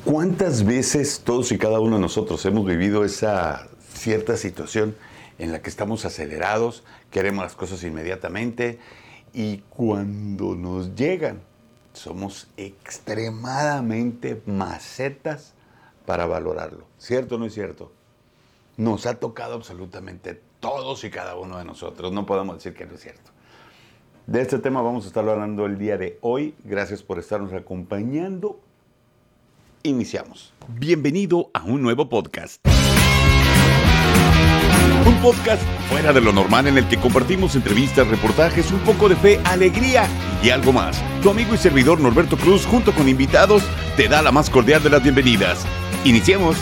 ¿Cuántas veces todos y cada uno de nosotros hemos vivido esa cierta situación en la que estamos acelerados, queremos las cosas inmediatamente y cuando nos llegan somos extremadamente macetas para valorarlo? ¿Cierto o no es cierto? Nos ha tocado absolutamente todos y cada uno de nosotros, no podemos decir que no es cierto. De este tema vamos a estar hablando el día de hoy. Gracias por estarnos acompañando. Iniciamos. Bienvenido a un nuevo podcast. Un podcast fuera de lo normal en el que compartimos entrevistas, reportajes, un poco de fe, alegría y algo más. Tu amigo y servidor Norberto Cruz, junto con invitados, te da la más cordial de las bienvenidas. Iniciemos.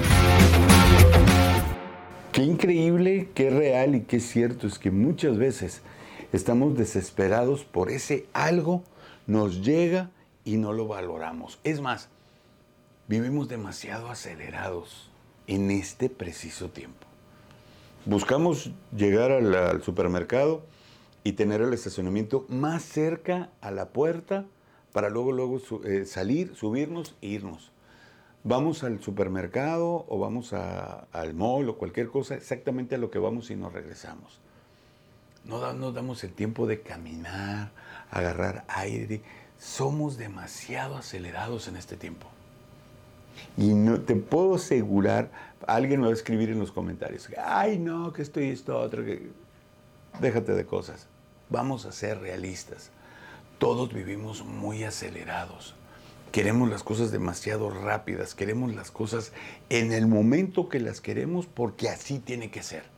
Qué increíble, qué real y qué cierto es que muchas veces estamos desesperados por ese algo, nos llega y no lo valoramos. Es más, vivimos demasiado acelerados en este preciso tiempo. Buscamos llegar al supermercado y tener el estacionamiento más cerca a la puerta para luego salir, subirnos e irnos. Vamos al supermercado o vamos al mall o cualquier cosa, exactamente a lo que vamos y nos regresamos. No nos damos el tiempo de caminar, agarrar aire. Somos demasiado acelerados en este tiempo. Y no te puedo asegurar, alguien me va a escribir en los comentarios, ay no, que esto, otro, que... Déjate de cosas. Vamos a ser realistas. Todos vivimos muy acelerados. Queremos las cosas demasiado rápidas, queremos las cosas en el momento que las queremos porque así tiene que ser.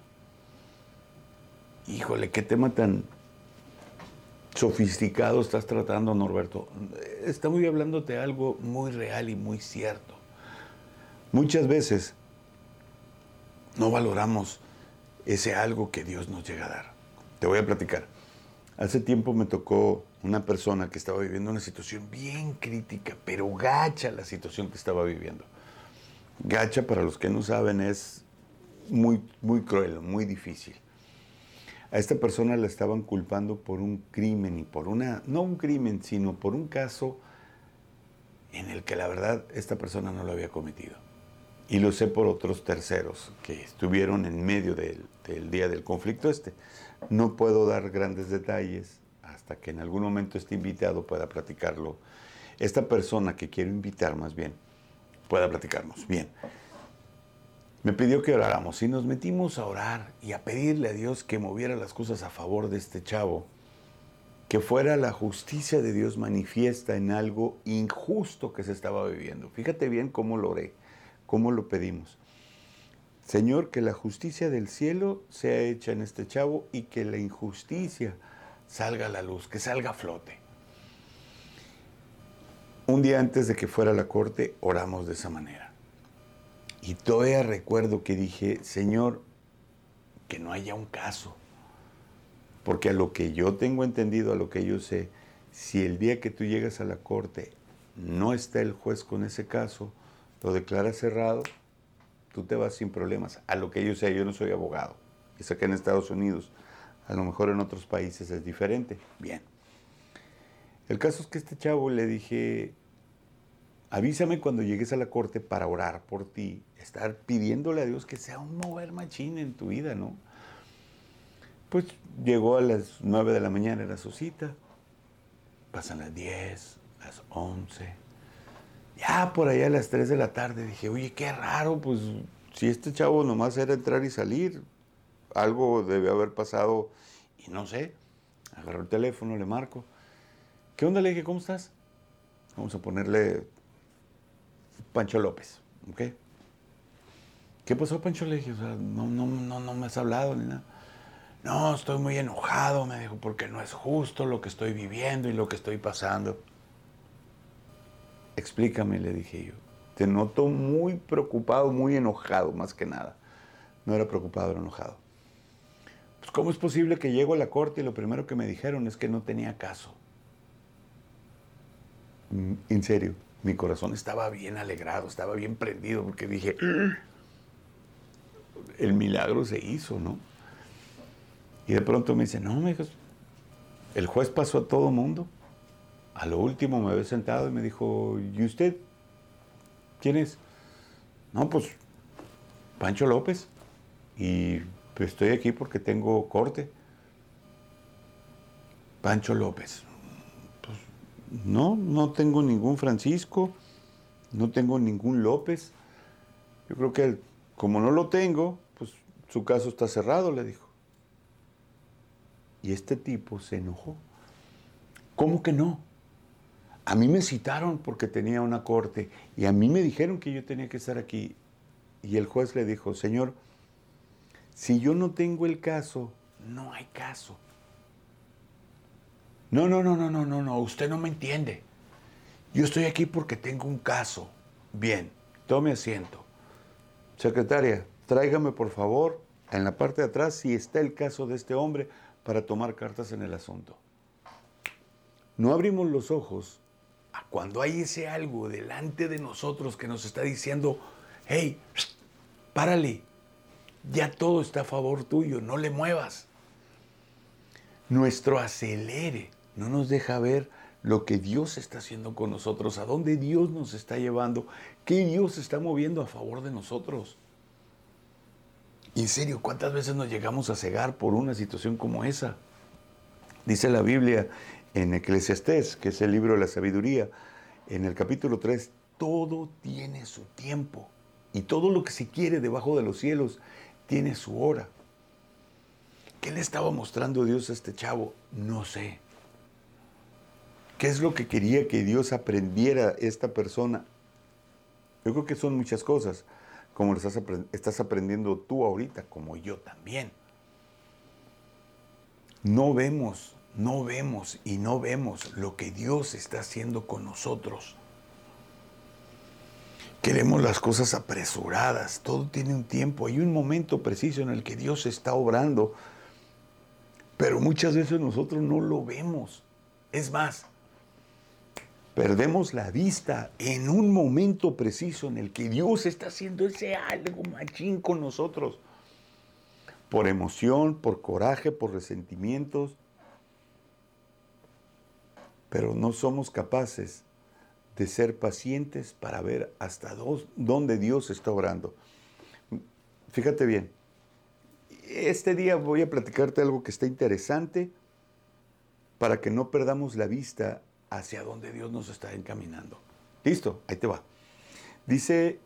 Híjole, qué tema tan sofisticado estás tratando, Norberto. Estamos hablándote de algo muy real y muy cierto. Muchas veces no valoramos ese algo que Dios nos llega a dar. Te voy a platicar. Hace tiempo me tocó una persona que estaba viviendo una situación bien crítica, pero gacha la situación que estaba viviendo. Gacha, para los que no saben, es muy, muy cruel, muy difícil. A esta persona la estaban culpando por un crimen y no un crimen, sino por un caso en el que la verdad esta persona no lo había cometido. Y lo sé por otros terceros que estuvieron en medio del día del conflicto este. No puedo dar grandes detalles hasta que en algún momento este invitado pueda platicarlo. Esta persona que quiero invitar más bien pueda platicarnos. Bien. Me pidió que oráramos y nos metimos a orar y a pedirle a Dios que moviera las cosas a favor de este chavo. Que fuera la justicia de Dios manifiesta en algo injusto que se estaba viviendo. Fíjate bien cómo lo oré. ¿Cómo lo pedimos? Señor, que la justicia del cielo sea hecha en este chavo y que la injusticia salga a la luz, que salga a flote. Un día antes de que fuera a la corte, oramos de esa manera. Y todavía recuerdo que dije, Señor, que no haya un caso. Porque a lo que yo tengo entendido, a lo que yo sé, si el día que tú llegas a la corte no está el juez con ese caso, lo declara cerrado, tú te vas sin problemas. A lo que yo sé, yo no soy abogado. Es acá en Estados Unidos. A lo mejor en otros países es diferente. Bien. El caso es que a este chavo le dije, avísame cuando llegues a la corte para orar por ti. Estar pidiéndole a Dios que sea un mover machín en tu vida, ¿no? Pues llegó a las 9 de la mañana, era su cita. Pasan las 10, las 11... Ya por allá a las 3 de la tarde dije, oye, qué raro, pues si este chavo nomás era entrar y salir, algo debe haber pasado y no sé. Agarró el teléfono, le marco. ¿Qué onda? Le dije, ¿cómo estás? Vamos a ponerle Pancho López, ¿ok? ¿Qué pasó, Pancho? Le dije, o sea, no me has hablado ni nada. No, estoy muy enojado, me dijo, porque no es justo lo que estoy viviendo y lo que estoy pasando. Explícame, le dije yo. Te noto muy preocupado, muy enojado, más que nada. No era preocupado, era enojado. Pues, ¿cómo es posible que llego a la corte y lo primero que me dijeron es que no tenía caso? En serio, mi corazón estaba bien alegrado, estaba bien prendido, porque dije, el milagro se hizo, ¿no? Y de pronto me dice, no, me dijo, el juez pasó a todo mundo. A lo último me había sentado y me dijo, ¿y usted? ¿Quién es? No, pues Pancho López. Y pues, estoy aquí porque tengo corte. Pancho López. Pues no, no tengo ningún Francisco, no tengo ningún López. Yo creo que como no lo tengo, pues su caso está cerrado, le dijo. Y este tipo se enojó. ¿Cómo que no? A mí me citaron porque tenía una corte y a mí me dijeron que yo tenía que estar aquí. Y el juez le dijo, señor, si yo no tengo el caso, no hay caso. No, usted no me entiende. Yo estoy aquí porque tengo un caso. Bien, tome asiento. Secretaria, tráigame por favor en la parte de atrás si está el caso de este hombre para tomar cartas en el asunto. No abrimos los ojos a cuando hay ese algo delante de nosotros que nos está diciendo, hey, párale, ya todo está a favor tuyo, no le muevas. Nuestro acelere no nos deja ver lo que Dios está haciendo con nosotros, a dónde Dios nos está llevando, qué Dios está moviendo a favor de nosotros. En serio, ¿cuántas veces nos llegamos a cegar por una situación como esa? Dice la Biblia en Eclesiastés, que es el libro de la sabiduría, en el capítulo 3, todo tiene su tiempo y todo lo que se quiere debajo de los cielos tiene su hora. ¿Qué le estaba mostrando Dios a este chavo? No sé. ¿Qué es lo que quería que Dios aprendiera esta persona? Yo creo que son muchas cosas, como lo estás aprendiendo tú ahorita, como yo también. No vemos lo que Dios está haciendo con nosotros. Queremos las cosas apresuradas, todo tiene un tiempo, hay un momento preciso en el que Dios está obrando, pero muchas veces nosotros no lo vemos. Es más, perdemos la vista en un momento preciso en el que Dios está haciendo ese algo machín con nosotros. Por emoción, por coraje, por resentimientos. Pero no somos capaces de ser pacientes para ver hasta dónde Dios está obrando. Fíjate bien, este día voy a platicarte algo que está interesante para que no perdamos la vista hacia donde Dios nos está encaminando. Listo, ahí te va. Dice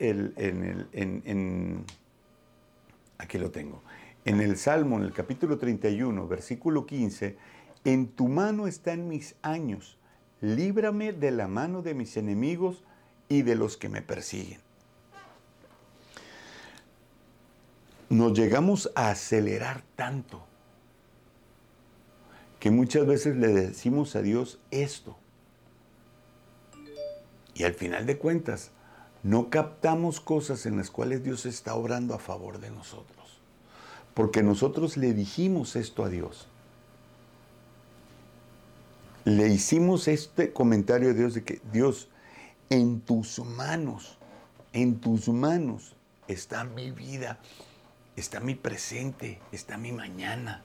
aquí lo tengo, en el Salmo, en el capítulo 31, versículo 15, en tu mano están mis años, líbrame de la mano de mis enemigos y de los que me persiguen. Nos llegamos a acelerar tanto que muchas veces le decimos a Dios esto. Y al final de cuentas, no captamos cosas en las cuales Dios está obrando a favor de nosotros. Porque nosotros le dijimos esto a Dios. Le hicimos este comentario a Dios de que Dios, en tus manos está mi vida, está mi presente, está mi mañana.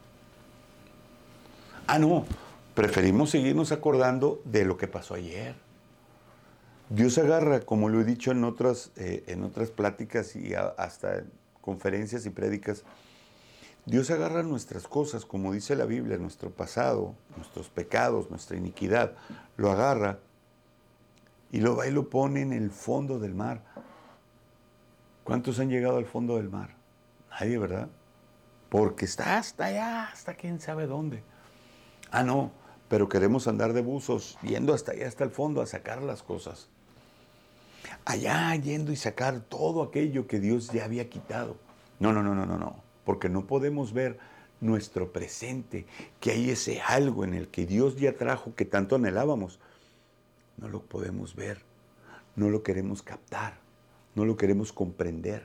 No, preferimos seguirnos acordando de lo que pasó ayer. Dios agarra, como lo he dicho en otras pláticas y hasta conferencias y prédicas, Dios agarra nuestras cosas, como dice la Biblia, nuestro pasado, nuestros pecados, nuestra iniquidad, lo agarra y lo va y lo pone en el fondo del mar. ¿Cuántos han llegado al fondo del mar? Nadie, ¿verdad? Porque está hasta allá, hasta quién sabe dónde. No, pero queremos andar de buzos, yendo hasta allá, hasta el fondo, a sacar las cosas. Allá yendo y sacar todo aquello que Dios ya había quitado. No, porque no podemos ver nuestro presente, que hay ese algo en el que Dios ya trajo, que tanto anhelábamos. No lo podemos ver, no lo queremos captar, no lo queremos comprender.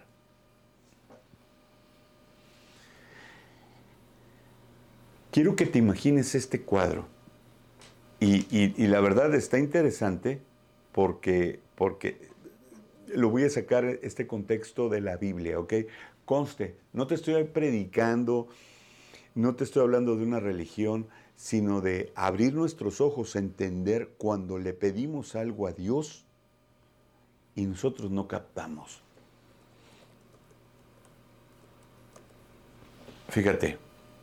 Quiero que te imagines este cuadro. Y la verdad está interesante porque lo voy a sacar este contexto de la Biblia, ¿ok? Conste, no te estoy predicando, no te estoy hablando de una religión, sino de abrir nuestros ojos a entender cuando le pedimos algo a Dios, y nosotros no captamos. Fíjate,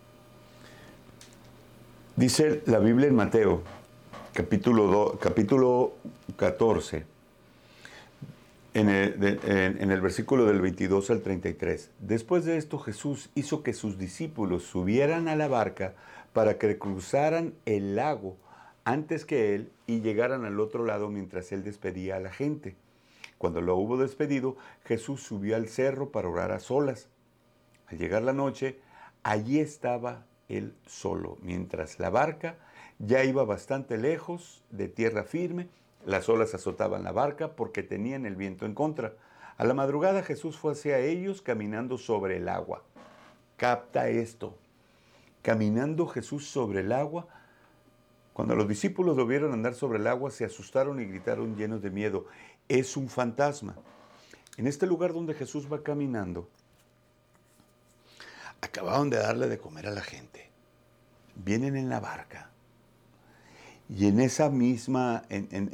dice la Biblia en Mateo, capítulo 14, en el versículo del 22 al 33. Después de esto, Jesús hizo que sus discípulos subieran a la barca para que cruzaran el lago antes que él y llegaran al otro lado mientras él despedía a la gente. Cuando lo hubo despedido, Jesús subió al cerro para orar a solas. Al llegar la noche, allí estaba él solo, mientras la barca ya iba bastante lejos de tierra firme. Las olas azotaban la barca porque tenían el viento en contra. A la madrugada Jesús fue hacia ellos caminando sobre el agua. Capta esto. Caminando Jesús sobre el agua. Cuando los discípulos lo vieron andar sobre el agua, se asustaron y gritaron llenos de miedo. Es un fantasma. En este lugar donde Jesús va caminando, acababan de darle de comer a la gente. Vienen en la barca. Y en esa misma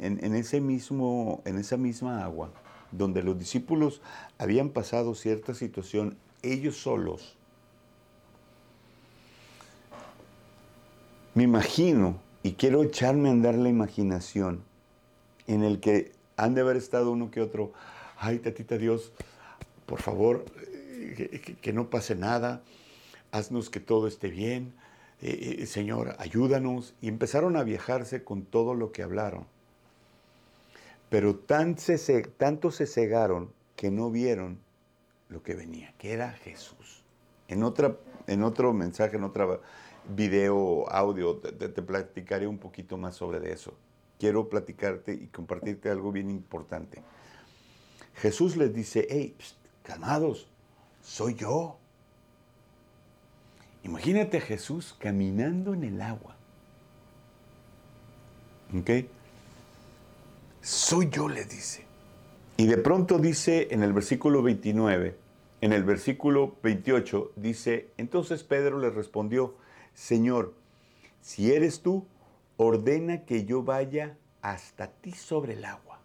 agua, donde los discípulos habían pasado cierta situación, ellos solos, me imagino, y quiero echarme a andar la imaginación, en el que han de haber estado uno que otro, ay, tatita Dios, por favor, que no pase nada, haznos que todo esté bien, Señor, ayúdanos. Y empezaron a viajarse con todo lo que hablaron. Pero tanto se cegaron que no vieron lo que venía, que era Jesús. En otro mensaje, en otro video, audio, te platicaré un poquito más sobre eso. Quiero platicarte y compartirte algo bien importante. Jesús les dice, hey, calmados, soy yo. Imagínate a Jesús caminando en el agua. ¿Ok? Soy yo, le dice. Y de pronto dice en el versículo 29, en el versículo 28, dice, entonces Pedro le respondió, Señor, si eres tú, ordena que yo vaya hasta ti sobre el agua.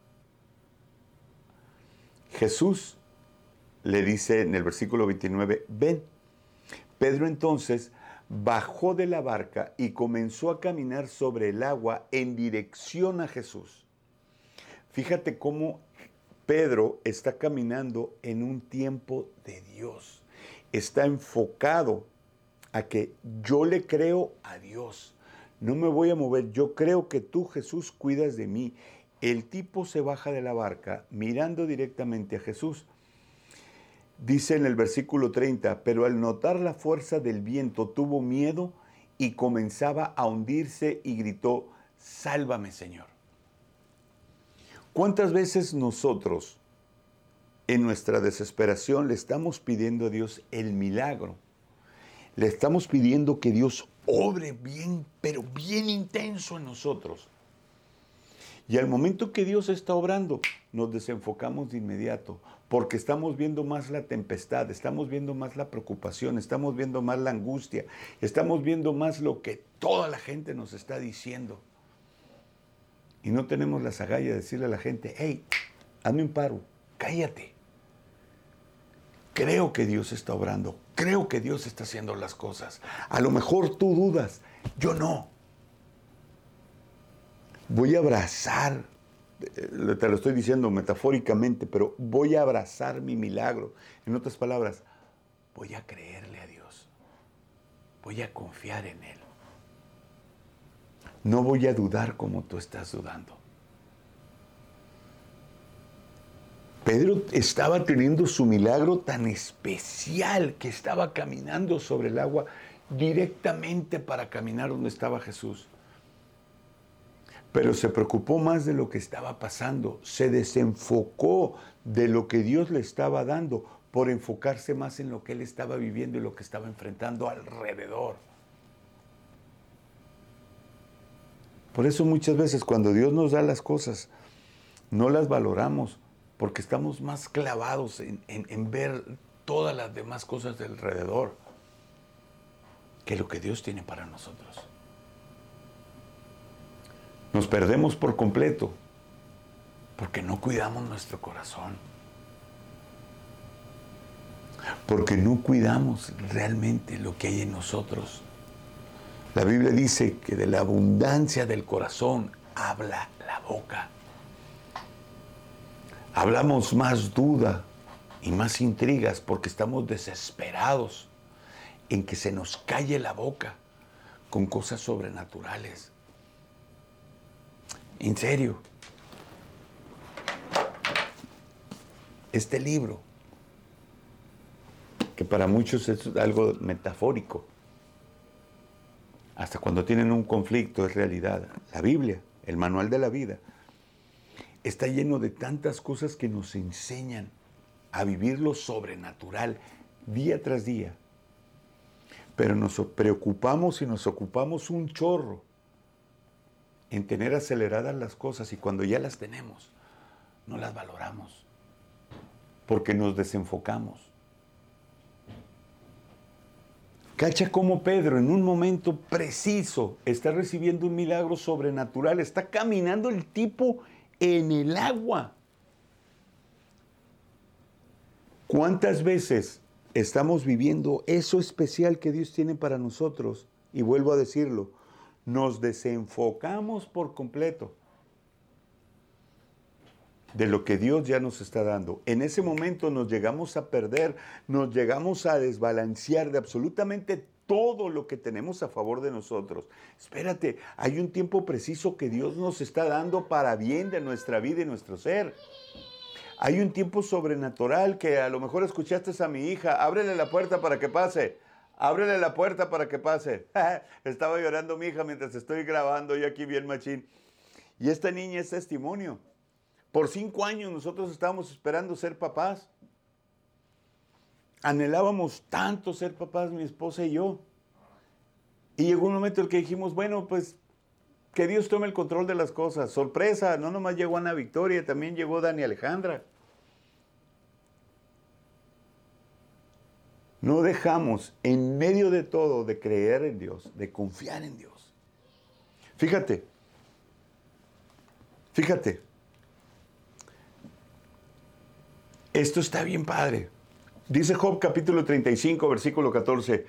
Jesús le dice en el versículo 29, ven. Pedro entonces bajó de la barca y comenzó a caminar sobre el agua en dirección a Jesús. Fíjate cómo Pedro está caminando en un tiempo de Dios. Está enfocado a que yo le creo a Dios. No me voy a mover. Yo creo que tú, Jesús, cuidas de mí. El tipo se baja de la barca mirando directamente a Jesús. Dice en el versículo 30, pero al notar la fuerza del viento tuvo miedo y comenzaba a hundirse y gritó, sálvame, Señor. ¿Cuántas veces nosotros en nuestra desesperación le estamos pidiendo a Dios el milagro? Le estamos pidiendo que Dios obre bien, pero bien intenso en nosotros. Y al momento que Dios está obrando, nos desenfocamos de inmediato, porque estamos viendo más la tempestad, estamos viendo más la preocupación, estamos viendo más la angustia, estamos viendo más lo que toda la gente nos está diciendo. Y no tenemos la agallas de decirle a la gente, hey, hazme un paro, cállate. Creo que Dios está obrando, creo que Dios está haciendo las cosas. A lo mejor tú dudas, yo no. Voy a abrazar, te lo estoy diciendo metafóricamente, pero voy a abrazar mi milagro. En otras palabras, voy a creerle a Dios. Voy a confiar en Él. No voy a dudar como tú estás dudando. Pedro estaba teniendo su milagro tan especial que estaba caminando sobre el agua directamente para caminar donde estaba Jesús. Pero se preocupó más de lo que estaba pasando, se desenfocó de lo que Dios le estaba dando por enfocarse más en lo que él estaba viviendo y lo que estaba enfrentando alrededor. Por eso muchas veces cuando Dios nos da las cosas, no las valoramos porque estamos más clavados en ver todas las demás cosas de alrededor que lo que Dios tiene para nosotros. Nos perdemos por completo Porque no cuidamos nuestro corazón. Porque no cuidamos realmente lo que hay en nosotros. La Biblia dice que de la abundancia del corazón habla la boca. Hablamos más duda y más intrigas porque estamos desesperados en que se nos calle la boca con cosas sobrenaturales. En serio, este libro, que para muchos es algo metafórico, hasta cuando tienen un conflicto es realidad. La Biblia, el manual de la vida, está lleno de tantas cosas que nos enseñan a vivir lo sobrenatural día tras día. Pero nos preocupamos y nos ocupamos un chorro en tener aceleradas las cosas y cuando ya las tenemos, no las valoramos porque nos desenfocamos. Cacha cómo Pedro en un momento preciso está recibiendo un milagro sobrenatural, está caminando el tipo en el agua. ¿Cuántas veces estamos viviendo eso especial que Dios tiene para nosotros? Y vuelvo a decirlo, nos desenfocamos por completo de lo que Dios ya nos está dando. En ese momento nos llegamos a perder, nos llegamos a desbalancear de absolutamente todo lo que tenemos a favor de nosotros. Espérate, hay un tiempo preciso que Dios nos está dando para bien de nuestra vida y nuestro ser. Hay un tiempo sobrenatural que a lo mejor escuchaste a mi hija, ábrele la puerta para que pase. Ábrele la puerta para que pase. Estaba llorando mi hija mientras estoy grabando, yo aquí bien machín. Y esta niña es testimonio. Por 5 años nosotros estábamos esperando ser papás. Anhelábamos tanto ser papás, mi esposa y yo. Y llegó un momento en que dijimos, bueno, pues que Dios tome el control de las cosas. Sorpresa, no nomás llegó Ana Victoria, también llegó Dani Alejandra. No dejamos en medio de todo de creer en Dios, de confiar en Dios. Fíjate. Esto está bien padre. Dice Job capítulo 35, versículo 14.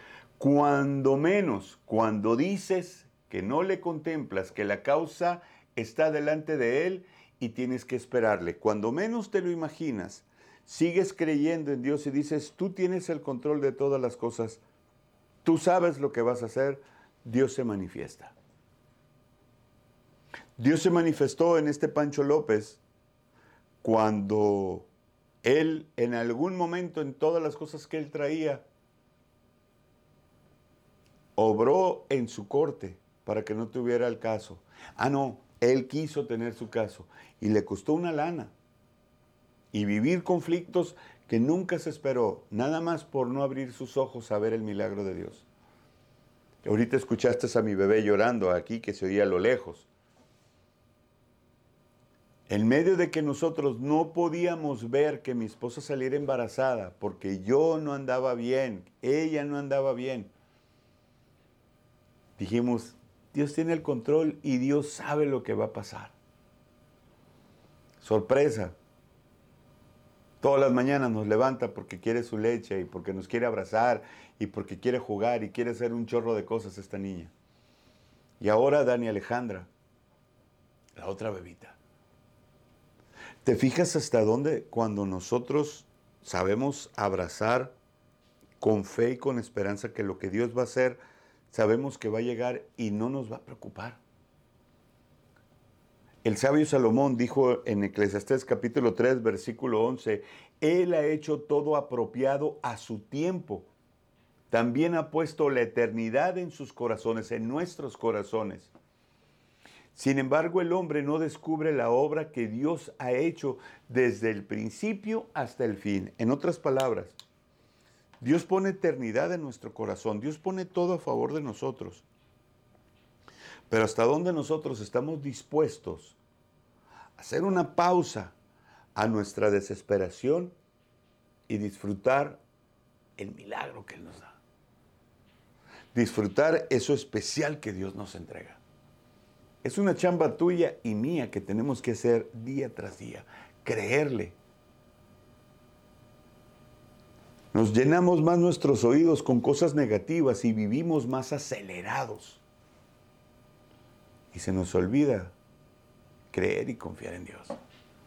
Cuando dices que no le contemplas, que la causa está delante de él y tienes que esperarle. Cuando menos te lo imaginas, sigues creyendo en Dios y dices, tú tienes el control de todas las cosas, tú sabes lo que vas a hacer, Dios se manifiesta. Dios se manifestó en este Pancho López cuando él en algún momento en todas las cosas que él traía, obró en su corte para que no tuviera el caso. No, él quiso tener su caso y le costó una lana. Y vivir conflictos que nunca se esperó, nada más por no abrir sus ojos a ver el milagro de Dios. Ahorita escuchaste a mi bebé llorando aquí que se oía a lo lejos. En medio de que nosotros no podíamos ver que mi esposa saliera embarazada porque yo no andaba bien, ella no andaba bien, dijimos, Dios tiene el control y Dios sabe lo que va a pasar. Sorpresa. Todas las mañanas nos levanta porque quiere su leche y porque nos quiere abrazar y porque quiere jugar y quiere hacer un chorro de cosas esta niña. Y ahora Dani Alejandra, la otra bebita. ¿Te fijas hasta dónde cuando nosotros sabemos abrazar con fe y con esperanza que lo que Dios va a hacer, sabemos que va a llegar y no nos va a preocupar? El sabio Salomón dijo en Eclesiastés capítulo 3, versículo 11, Él ha hecho todo apropiado a su tiempo. También ha puesto la eternidad en sus corazones, en nuestros corazones. Sin embargo, el hombre no descubre la obra que Dios ha hecho desde el principio hasta el fin. En otras palabras, Dios pone eternidad en nuestro corazón. Dios pone todo a favor de nosotros. Pero hasta dónde nosotros estamos dispuestos a hacer una pausa a nuestra desesperación y disfrutar el milagro que Él nos da. Disfrutar eso especial que Dios nos entrega. Es una chamba tuya y mía que tenemos que hacer día tras día. Creerle. Nos llenamos más nuestros oídos con cosas negativas y vivimos más acelerados. Y se nos olvida creer y confiar en Dios.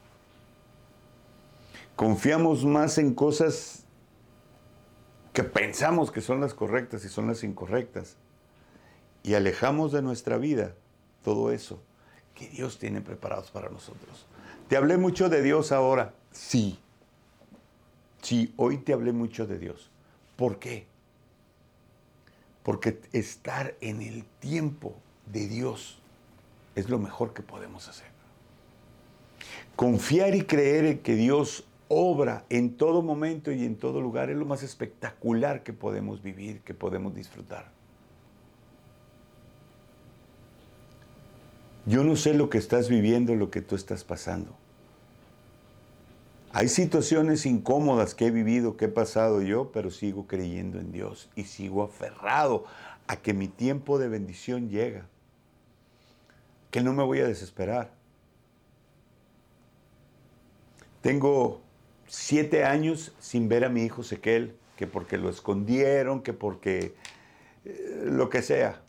Confiamos más en cosas que pensamos que son las correctas y son las incorrectas. Y alejamos de nuestra vida todo eso que Dios tiene preparados para nosotros. Te hablé mucho de Dios ahora. Sí. Sí, hoy te hablé mucho de Dios. ¿Por qué? Porque estar en el tiempo de Dios es lo mejor que podemos hacer. Confiar y creer en que Dios obra en todo momento y en todo lugar es lo más espectacular que podemos vivir, que podemos disfrutar. Yo no sé lo que estás viviendo, lo que tú estás pasando. Hay situaciones incómodas que he vivido, que he pasado yo, pero sigo creyendo en Dios y sigo aferrado a que mi tiempo de bendición llega. Que no me voy a desesperar. Tengo 7 años sin ver a mi hijo Ezequiel, que porque lo escondieron, que porque lo que sea.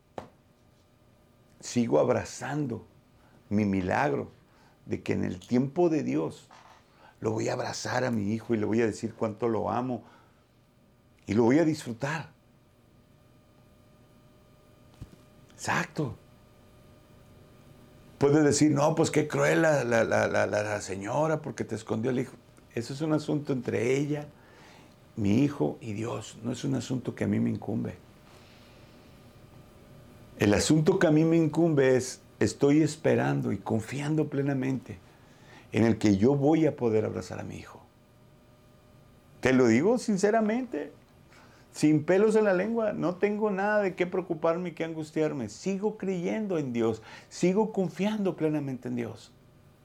Sigo abrazando mi milagro de que en el tiempo de Dios lo voy a abrazar a mi hijo y le voy a decir cuánto lo amo y lo voy a disfrutar. Exacto. Puede decir, no, pues qué cruel la señora porque te escondió el hijo. Eso es un asunto entre ella, mi hijo y Dios. No es un asunto que a mí me incumbe. El asunto que a mí me incumbe es, estoy esperando y confiando plenamente en el que yo voy a poder abrazar a mi hijo. Te lo digo sinceramente, sin pelos en la lengua, no tengo nada de qué preocuparme y qué angustiarme. Sigo creyendo en Dios, sigo confiando plenamente en Dios.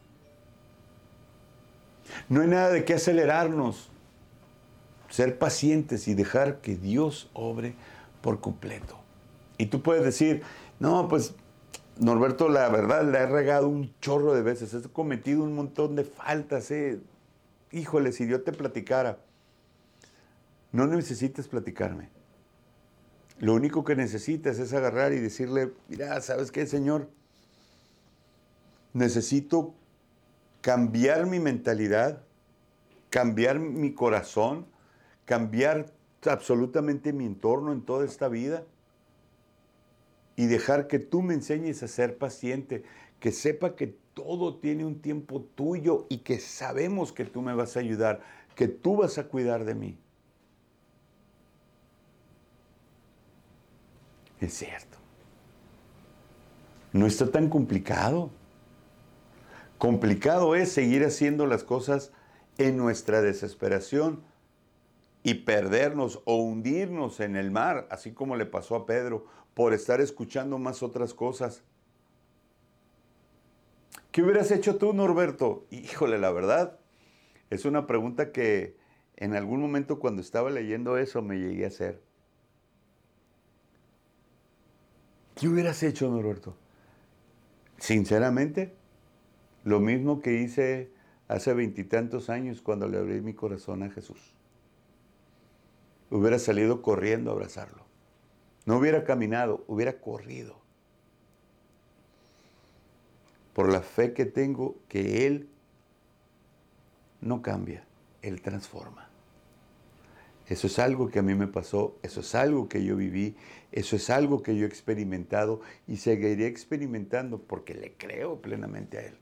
No hay nada de qué acelerarnos, ser pacientes y dejar que Dios obre por completo. Y tú puedes decir, no, pues Norberto, la verdad, la he regado un chorro de veces, he cometido un montón de faltas, Híjole, si yo te platicara. No necesitas platicarme. Lo único que necesitas es agarrar y decirle, mira, ¿sabes qué, Señor? Necesito cambiar mi mentalidad, cambiar mi corazón, cambiar absolutamente mi entorno en toda esta vida y dejar que tú me enseñes a ser paciente, que sepa que todo tiene un tiempo tuyo y que sabemos que tú me vas a ayudar, que tú vas a cuidar de mí. Es cierto. No está tan complicado. Complicado es seguir haciendo las cosas en nuestra desesperación y perdernos o hundirnos en el mar, así como le pasó a Pedro, por estar escuchando más otras cosas. ¿Qué hubieras hecho tú, Norberto? Híjole, la verdad, es una pregunta que en algún momento cuando estaba leyendo eso me llegué a hacer. ¿Qué hubieras hecho, Norberto? Sinceramente, lo mismo que hice hace 20 y tantos años cuando le abrí mi corazón a Jesús. Hubiera salido corriendo a abrazarlo. No hubiera caminado, hubiera corrido. Por la fe que tengo que Él no cambia, Él transforma. Eso es algo que a mí me pasó, eso es algo que yo viví, eso es algo que yo he experimentado y seguiré experimentando porque le creo plenamente a Él.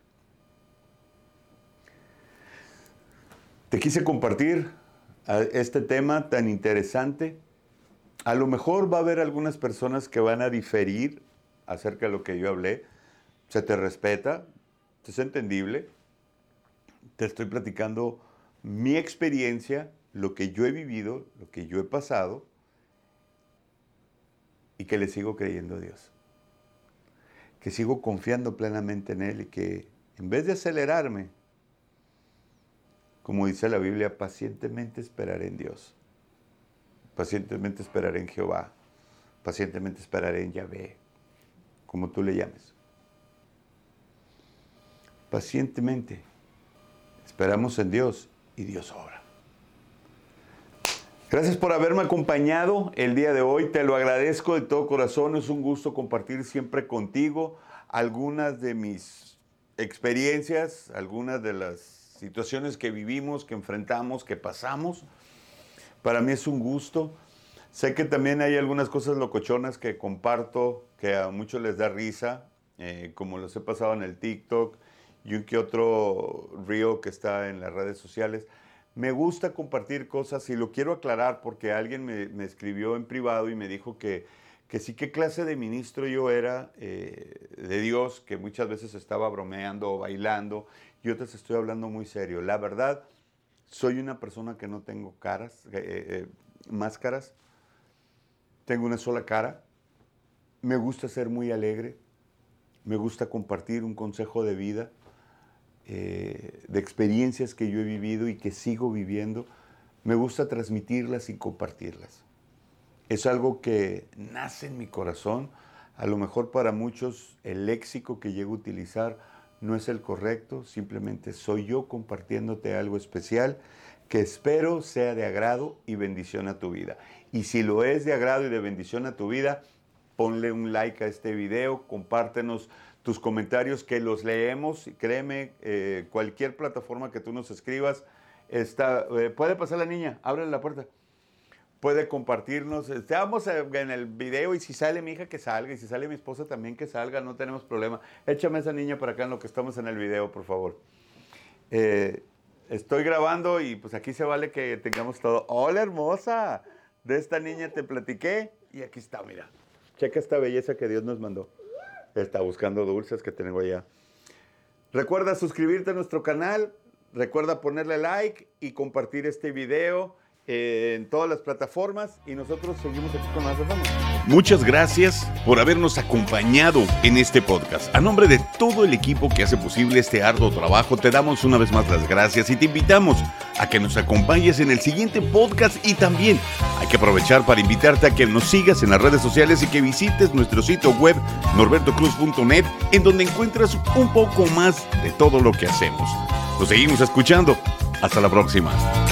Te quise compartir este tema tan interesante. A lo mejor va a haber algunas personas que van a diferir acerca de lo que yo hablé. Se te respeta, es entendible. Te estoy platicando mi experiencia, lo que yo he vivido, lo que yo he pasado y que le sigo creyendo a Dios. Que sigo confiando plenamente en Él y que en vez de acelerarme, como dice la Biblia, pacientemente esperaré en Dios. Pacientemente esperaré en Jehová. Pacientemente esperaré en Yahvé, como tú le llames. pacientemente. Esperamos en Dios y Dios obra. Gracias por haberme acompañado el día de hoy. Te lo agradezco de todo corazón. Es un gusto compartir siempre contigo algunas de mis experiencias, algunas de las situaciones que vivimos, que enfrentamos, que pasamos. Para mí es un gusto. Sé que también hay algunas cosas locochonas que comparto, que a muchos les da risa, como los he pasado en el TikTok y un que otro reel que está en las redes sociales. Me gusta compartir cosas y lo quiero aclarar porque alguien me escribió en privado y me dijo que sí, qué clase de ministro yo era de Dios, que muchas veces estaba bromeando o bailando y otras estoy hablando muy serio. La verdad, soy una persona que no tengo máscaras, tengo una sola cara. Me gusta ser muy alegre, me gusta compartir un consejo de vida, de experiencias que yo he vivido y que sigo viviendo. Me gusta transmitirlas y compartirlas. Es algo que nace en mi corazón. A lo mejor para muchos el léxico que llego a utilizar no es el correcto, simplemente soy yo compartiéndote algo especial que espero sea de agrado y bendición a tu vida. Y si lo es de agrado y de bendición a tu vida, ponle un like a este video, compártenos tus comentarios que los leemos. Créeme, cualquier plataforma que tú nos escribas, puede pasar la niña, ábrele la puerta. Puede compartirnos, estamos en el video y si sale mi hija que salga y si sale mi esposa también que salga, no tenemos problema. Échame a esa niña para acá en lo que estamos en el video, por favor. Estoy grabando y pues aquí se vale que tengamos todo. ¡Hola, hermosa! De esta niña te platiqué y aquí está, mira. Checa esta belleza que Dios nos mandó. Está buscando dulces que tengo allá. Recuerda suscribirte a nuestro canal, recuerda ponerle like y compartir este video en todas las plataformas y nosotros seguimos aquí con más de fama. Muchas gracias por habernos acompañado en este podcast. A nombre de todo el equipo que hace posible este arduo trabajo, te damos una vez más las gracias y te invitamos a que nos acompañes en el siguiente podcast y también hay que aprovechar para invitarte a que nos sigas en las redes sociales y que visites nuestro sitio web norbertocruz.net, en donde encuentras un poco más de todo lo que hacemos. Nos seguimos escuchando. Hasta la próxima.